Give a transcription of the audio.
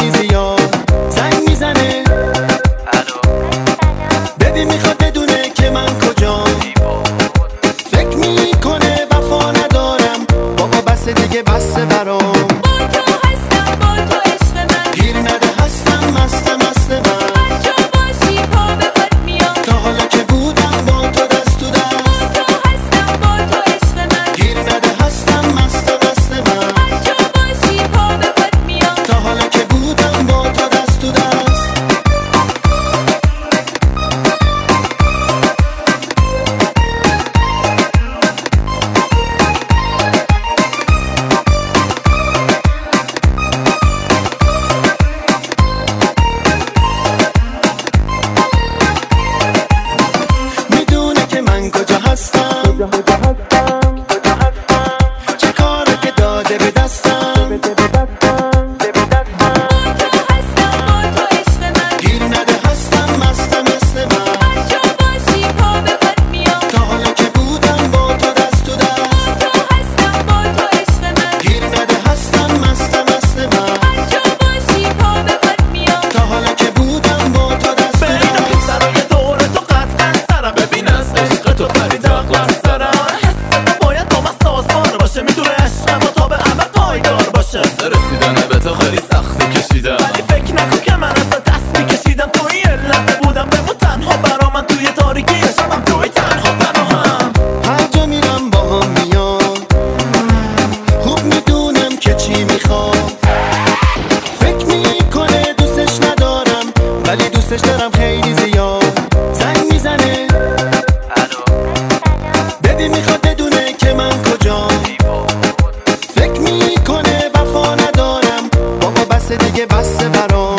خیلی زیاد زنگ میزنه. ببین میخواد بدونه که من کجام، فکر میکنه وفا ندارم. بابا بس دیگه بس برام. چه کاره که داده به دستم، گیر نده هستم مست من. تا حالا که بودم با تو دست تو دست، گیر نده هستم مست من. تا حالا که بودم با تو دست تو دست. سرای دور تو قطعا سرم، ببین از عشق تو پرید اقلس دارم. میتونه عشقم و تا به ابد پایدار باشه. رسیدن به تو خیلی سختی کشیدم، ولی فکر نکن که من از دست میکشیدم. توی علت بودم بمون تنها برا من، توی تاریکی شبم توی تنها پناهم. هر جا میرم با هم میام، خوب میدونم که چی میخوام. فکر میکنه دوستش ندارم، ولی دوستش دارم خیلی زیاد. زنگ میزنه، ببین میخواد بدونه که من کجام، فکر میکنه وفا ندارم. بابا بس دیگه بس برام.